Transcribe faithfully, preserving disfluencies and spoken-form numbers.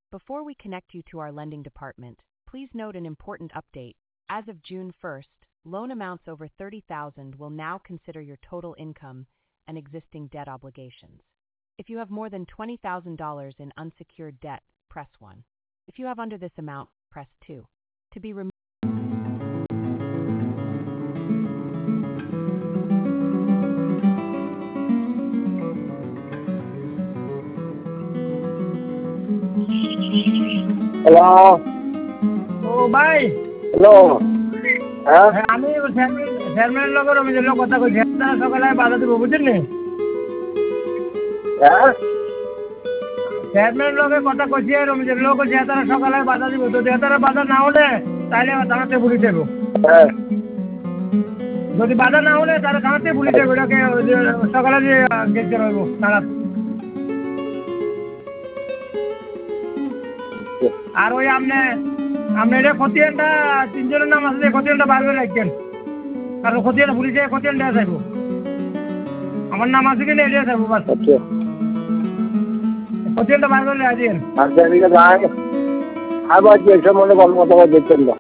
Before we connect you to our lending department, please note an important update. As of June first, loan amounts over thirty thousand dollars will now consider your total income and existing debt obligations. If you have more than twenty thousand dollars in unsecured debt, press one. If you have under this amount, press two. To be removed. Hello. ও ভাই, hello. হ্যাঁ হ্যাঁ, আমি চেয়ারম্যানের লগে রমেশের লগে কথা কইছি। আপনারা সকালে বাধা দিব বুঝছেন নি? হ্যাঁ চেয়ারম্যানের লগে কথা কইছি, রমেশের লোক কইছে তারা সকালে বাধা দিব। যদি তারা বাধা না হলে তাহলে থানাতে পুলিশ দেবো। হ্যাঁ যদি বাধা না হলে তাহলে থানাতে পুলিশ দেবো। এটাকে ওই যে সকালে যে দেখতে রইব তারা। আর ওই আপনি আপনি এটা খতিয়ানটা তিনজনের নাম আছে, খতিয়ানটা বার করে রাখছেন। কারণ খতিয়ান পুলিশে খতিয়ান দেওয়া যাইব। আমার নাম আছে কিনা এটা যাবো বাস। আচ্ছা খতিয়ানটা বার করে রাখছেন। আচ্ছা ঠিক আছে। আবার যে সময় গল্প কথা দেখছেন না।